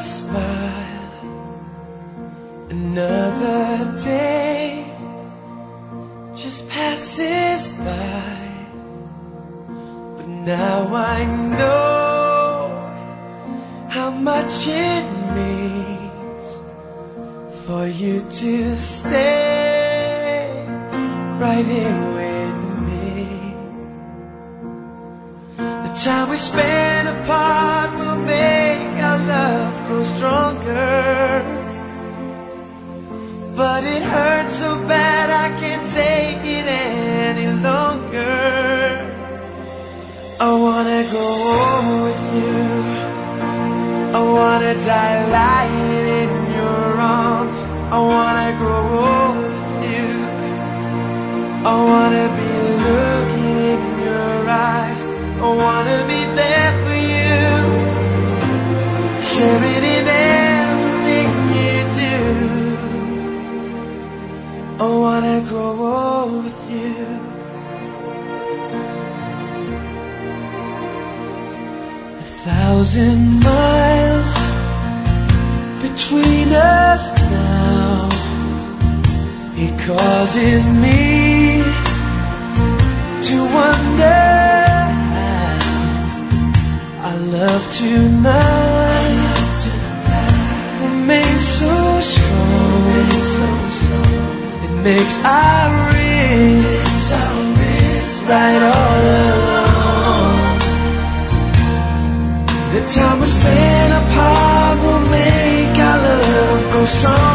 smile. Another day just passes by, but now I know how much it means for you to stay right here with me. The time we spend apart will make our love grow stronger, but it hurts so bad I can't take it any longer. I wanna go with you, I wanna die lying in your arms. I wanna grow old with you, I wanna be looking in your eyes. I wanna be there for you, sharing in everything you do. I wanna grow old with you. A 1,000 miles between us now, it causes me to wonder how our love tonight remains so strong. It makes our wrists right all along. The time we spend apart will make our love grow strong.